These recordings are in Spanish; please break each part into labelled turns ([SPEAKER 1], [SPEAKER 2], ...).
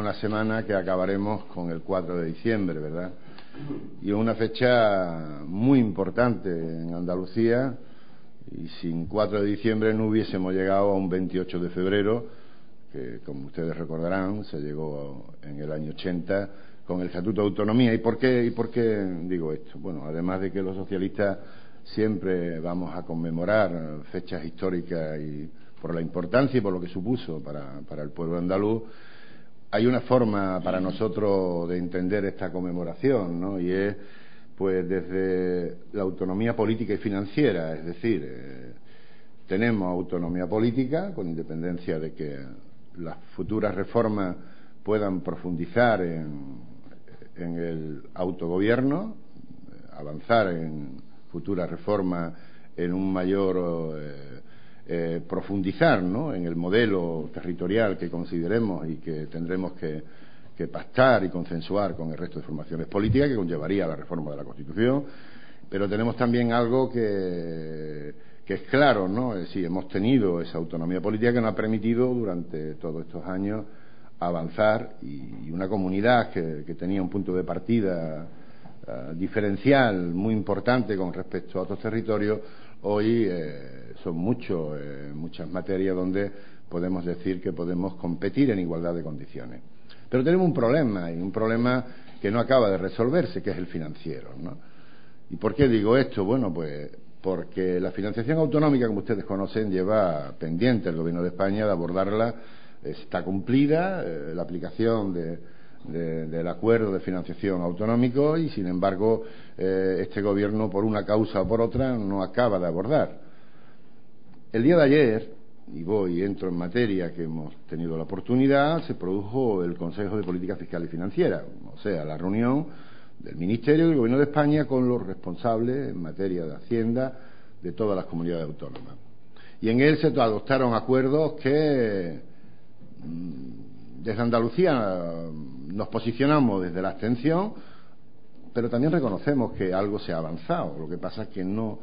[SPEAKER 1] una semana que acabaremos con el 4 de diciembre, ¿verdad? Y es una fecha muy importante en Andalucía, y sin 4 de diciembre no hubiésemos llegado a un 28 de febrero, que como ustedes recordarán se llegó en el año 80 con el Estatuto de Autonomía. ¿Y por qué digo esto? Bueno, además de que los socialistas siempre vamos a conmemorar fechas históricas y por la importancia y por lo que supuso para el pueblo andaluz, hay una forma para nosotros de entender esta conmemoración, ¿no? Y es pues desde la autonomía política y financiera, es decir, tenemos autonomía política con independencia de que las futuras reformas puedan profundizar en el autogobierno, avanzar en futuras reformas en un mayor profundizar, ¿no?, en el modelo territorial que consideremos y que tendremos que pactar y consensuar con el resto de formaciones políticas, que conllevaría la reforma de la Constitución. Pero tenemos también algo que es claro, ¿no? Es decir, hemos tenido esa autonomía política que nos ha permitido durante todos estos años avanzar, y una comunidad que tenía un punto de partida diferencial muy importante con respecto a otros territorios, hoy son muchas materias donde podemos decir que podemos competir en igualdad de condiciones. Pero tenemos un problema, y un problema que no acaba de resolverse, que es el financiero, ¿no? ¿Y por qué digo esto? Bueno, pues porque la financiación autonómica, como ustedes conocen, lleva pendiente el Gobierno de España de abordarla. Está cumplida la aplicación del acuerdo de financiación autonómico, y sin embargo este Gobierno, por una causa o por otra, no acaba de abordar. El día de ayer, y entro en materia que hemos tenido la oportunidad, se produjo el Consejo de Política Fiscal y Financiera, o sea, la reunión del Ministerio del Gobierno de España con los responsables en materia de Hacienda de todas las comunidades autónomas. Y en él se adoptaron acuerdos que desde Andalucía nos posicionamos desde la abstención, pero también reconocemos que algo se ha avanzado. Lo que pasa es que no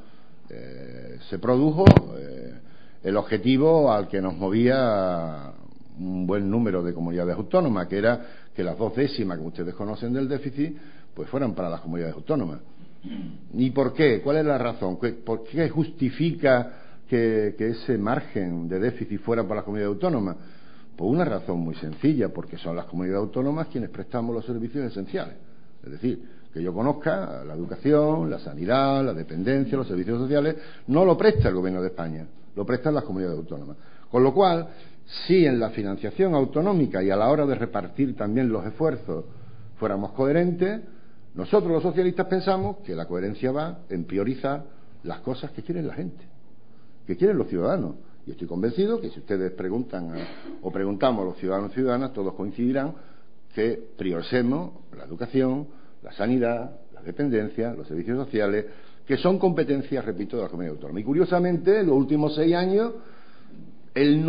[SPEAKER 1] se produjo el objetivo al que nos movía un buen número de comunidades autónomas, que era que las 2/10 que ustedes conocen del déficit pues fueran para las comunidades autónomas. ¿Y por qué? ¿Cuál es la razón? ¿Por qué justifica que ese margen de déficit fuera para las comunidades autónomas? Por una razón muy sencilla, porque son las comunidades autónomas quienes prestamos los servicios esenciales. Es decir, que yo conozca, la educación, la sanidad, la dependencia, los servicios sociales, no lo presta el Gobierno de España, lo prestan las comunidades autónomas. Con lo cual, si en la financiación autonómica y a la hora de repartir también los esfuerzos fuéramos coherentes, nosotros los socialistas pensamos que la coherencia va en priorizar las cosas que quieren la gente, que quieren los ciudadanos. Y estoy convencido que si ustedes preguntan o preguntamos a los ciudadanos y ciudadanas, todos coincidirán que prioricemos la educación, la sanidad, la dependencia, los servicios sociales, que son competencias, repito, de la comunidad autónoma. Y curiosamente, en los últimos 6 años, el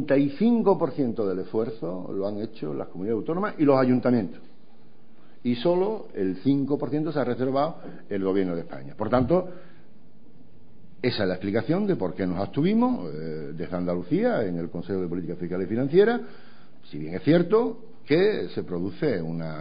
[SPEAKER 1] 95% del esfuerzo lo han hecho las comunidades autónomas y los ayuntamientos. Y solo el 5% se ha reservado el Gobierno de España. Por tanto, esa es la explicación de por qué nos abstuvimos desde Andalucía en el Consejo de Política Fiscal y Financiera, si bien es cierto que se produce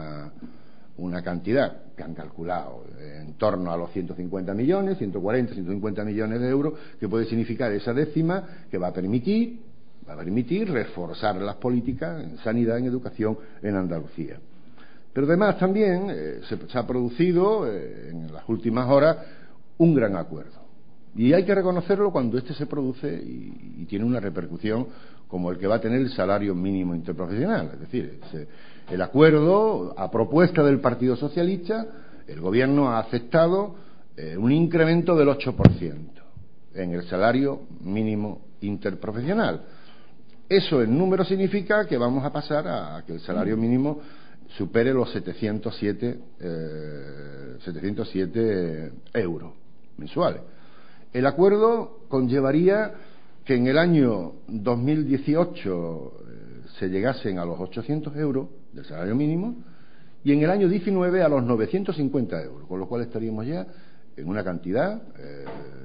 [SPEAKER 1] una cantidad que han calculado en torno a los 150 millones, 140, 150 millones de euros, que puede significar esa décima que va a permitir reforzar las políticas en sanidad, en educación en Andalucía. Pero además también se ha producido en las últimas horas un gran acuerdo. Y hay que reconocerlo cuando este se produce y tiene una repercusión como el que va a tener el salario mínimo interprofesional. Es decir, el acuerdo, a propuesta del Partido Socialista, el Gobierno ha aceptado un incremento del 8% en el salario mínimo interprofesional. Eso en número significa que vamos a pasar a que el salario mínimo supere los 707 euros mensuales. El acuerdo conllevaría que en el año 2018 se llegasen a los 800 euros del salario mínimo y en el año 19 a los 950 euros, con lo cual estaríamos ya en una cantidad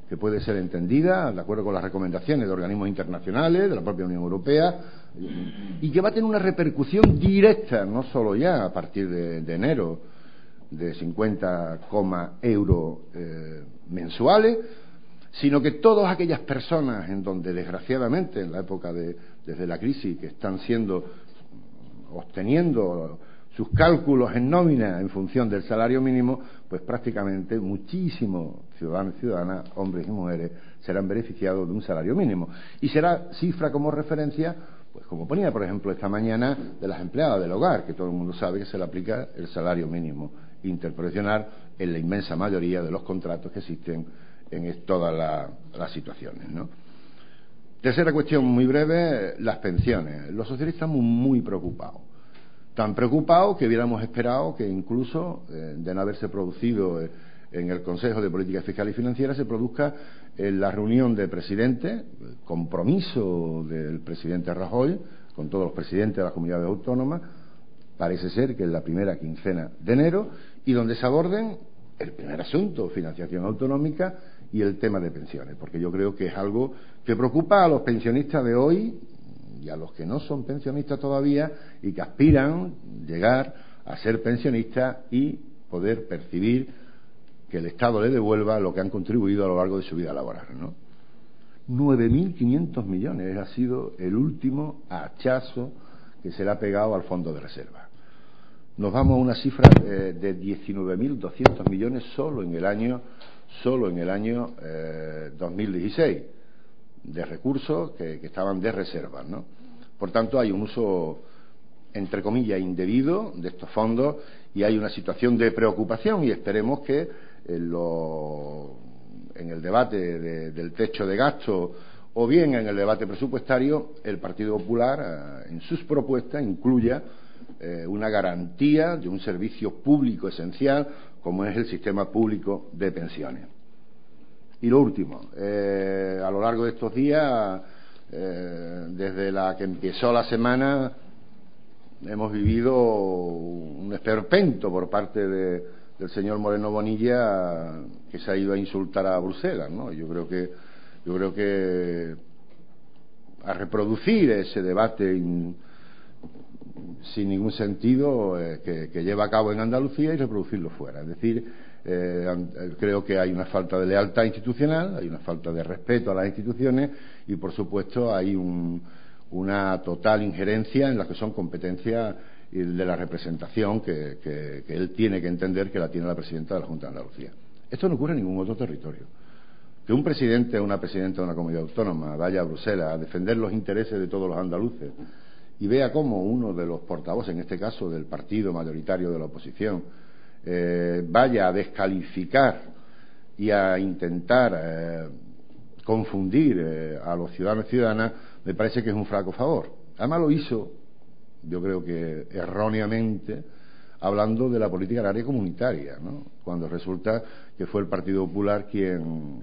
[SPEAKER 1] que puede ser entendida de acuerdo con las recomendaciones de organismos internacionales, de la propia Unión Europea, y que va a tener una repercusión directa, no solo ya a partir de enero, de 50 euros mensuales, sino que todas aquellas personas en donde desgraciadamente en la época desde la crisis que están obteniendo sus cálculos en nómina en función del salario mínimo, pues prácticamente muchísimos ciudadanos y ciudadanas, hombres y mujeres, serán beneficiados de un salario mínimo. Y será cifra como referencia, pues como ponía por ejemplo esta mañana, de las empleadas del hogar, que todo el mundo sabe que se le aplica el salario mínimo interprofesional en la inmensa mayoría de los contratos que existen en todas las situaciones, ¿no? Tercera cuestión muy breve, las pensiones. Los socialistas estamos muy preocupados. Tan preocupados que hubiéramos esperado que incluso, de no haberse producido en el Consejo de Política Fiscal y Financiera, se produzca en la reunión de presidentes, compromiso del presidente Rajoy con todos los presidentes de las comunidades autónomas, parece ser que en la primera quincena de enero, y donde se aborden el primer asunto, financiación autonómica, y el tema de pensiones, porque yo creo que es algo que preocupa a los pensionistas de hoy y a los que no son pensionistas todavía y que aspiran llegar a ser pensionistas y poder percibir que el Estado le devuelva lo que han contribuido a lo largo de su vida laboral, ¿no? 9.500 millones ha sido el último hachazo que se le ha pegado al fondo de reserva. Nos vamos a una cifra de 19.200 millones solo en el año 2016 de recursos que estaban de reserva, ¿no? Por tanto, hay un uso, entre comillas, indebido de estos fondos y hay una situación de preocupación y esperemos que en el debate del techo de gasto o bien en el debate presupuestario el Partido Popular en sus propuestas incluya una garantía de un servicio público esencial como es el sistema público de pensiones. Y lo último, a lo largo de estos días, desde la que empezó la semana, hemos vivido un esperpento por parte del señor Moreno Bonilla, que se ha ido a insultar a Bruselas, ¿no? Yo creo que a reproducir ese debate sin ningún sentido que lleva a cabo en Andalucía y reproducirlo fuera. Es decir, creo que hay una falta de lealtad institucional, hay una falta de respeto a las instituciones y, por supuesto, hay una total injerencia en las que son competencias de la representación que él tiene que entender que la tiene la presidenta de la Junta de Andalucía. Esto no ocurre en ningún otro territorio. Que un presidente o una presidenta de una comunidad autónoma vaya a Bruselas a defender los intereses de todos los andaluces y vea cómo uno de los portavoces, en este caso del partido mayoritario de la oposición, vaya a descalificar y a intentar confundir a los ciudadanos y ciudadanas, me parece que es un flaco favor. Además lo hizo, yo creo que erróneamente, hablando de la política agraria comunitaria, ¿no? Cuando resulta que fue el Partido Popular quien,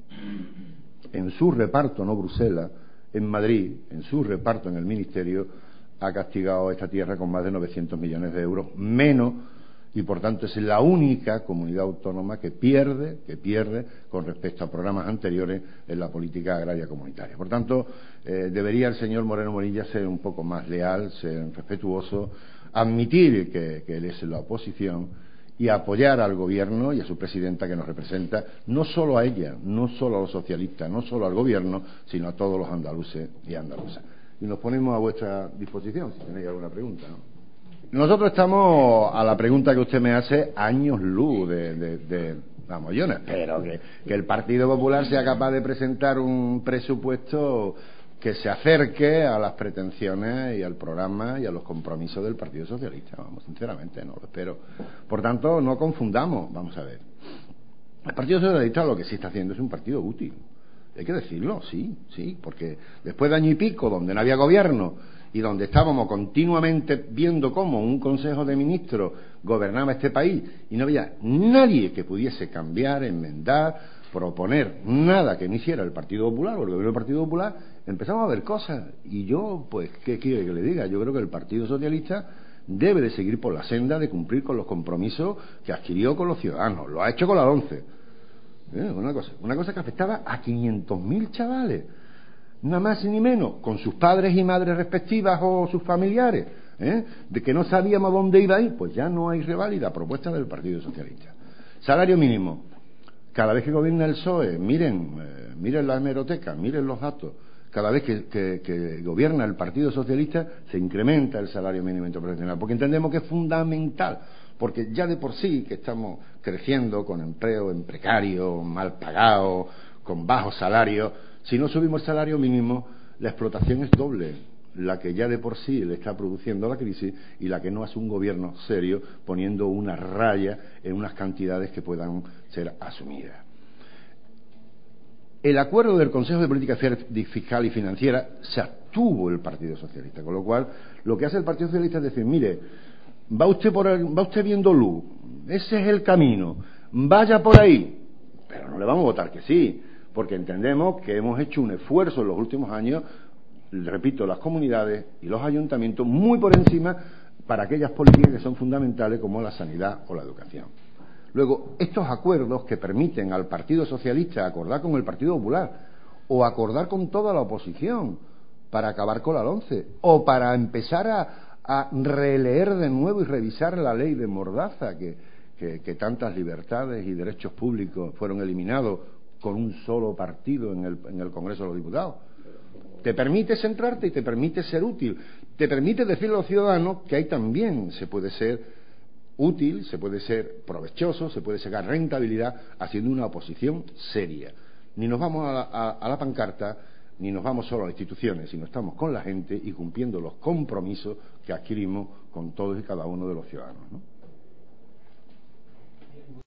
[SPEAKER 1] en su reparto, no Bruselas, en Madrid, en su reparto en el Ministerio, ha castigado a esta tierra con más de 900 millones de euros menos y por tanto es la única comunidad autónoma que pierde con respecto a programas anteriores en la política agraria comunitaria. Por tanto, debería el señor Moreno Bonilla ser un poco más leal, ser respetuoso, admitir que él es la oposición y apoyar al gobierno y a su presidenta que nos representa, no solo a ella, no solo a los socialistas, no solo al gobierno, sino a todos los andaluces y andaluzas. Y nos ponemos a vuestra disposición si tenéis alguna pregunta, ¿no? Nosotros estamos, a la pregunta que usted me hace, años luz vamos, yo no espero que el Partido Popular sea capaz de presentar un presupuesto que se acerque a las pretensiones y al programa y a los compromisos del Partido Socialista. Vamos, sinceramente, no lo espero. Por tanto, no confundamos, vamos a ver. El Partido Socialista lo que sí está haciendo es un partido útil. Hay que decirlo, sí, porque después de año y pico, donde no había gobierno y donde estábamos continuamente viendo cómo un Consejo de Ministros gobernaba este país y no había nadie que pudiese cambiar, enmendar, proponer nada que no hiciera el Partido Popular o el gobierno del Partido Popular, empezamos a ver cosas. Y yo, pues, ¿qué quiere que le diga? Yo creo que el Partido Socialista debe de seguir por la senda de cumplir con los compromisos que adquirió con los ciudadanos. Lo ha hecho con la LONCE. Una cosa que afectaba a 500.000 chavales, nada más ni menos, con sus padres y madres respectivas o sus familiares, de que no sabíamos dónde iba a ir. Pues ya no hay reválida propuesta del Partido Socialista. Salario mínimo. Cada vez que gobierna el PSOE, miren la hemeroteca, miren los datos. Cada vez que gobierna el Partido Socialista se incrementa el salario mínimo interprofesional, porque entendemos que es fundamental, porque ya de por sí que estamos creciendo con empleo en precario, mal pagado, con bajos salarios. Si no subimos el salario mínimo, la explotación es doble, la que ya de por sí le está produciendo la crisis y la que no hace un gobierno serio poniendo una raya en unas cantidades que puedan ser asumidas. El acuerdo del Consejo de Política Fiscal y Financiera se abstuvo el Partido Socialista, con lo cual lo que hace el Partido Socialista es decir, mire, va usted viendo luz, ese es el camino, vaya por ahí, pero no le vamos a votar que sí, porque entendemos que hemos hecho un esfuerzo en los últimos años, repito, las comunidades y los ayuntamientos muy por encima para aquellas políticas que son fundamentales como la sanidad o la educación. Luego, estos acuerdos que permiten al Partido Socialista acordar con el Partido Popular o acordar con toda la oposición para acabar con la LOMCE o para empezar a releer de nuevo y revisar la ley de Mordaza que tantas libertades y derechos públicos fueron eliminados con un solo partido en el Congreso de los Diputados. Te permite centrarte y te permite ser útil. Te permite decirle a los ciudadanos que ahí también se puede ser útil, se puede ser provechoso, se puede sacar rentabilidad haciendo una oposición seria. Ni nos vamos a la pancarta, ni nos vamos solo a las instituciones, sino estamos con la gente y cumpliendo los compromisos que adquirimos con todos y cada uno de los ciudadanos, ¿no?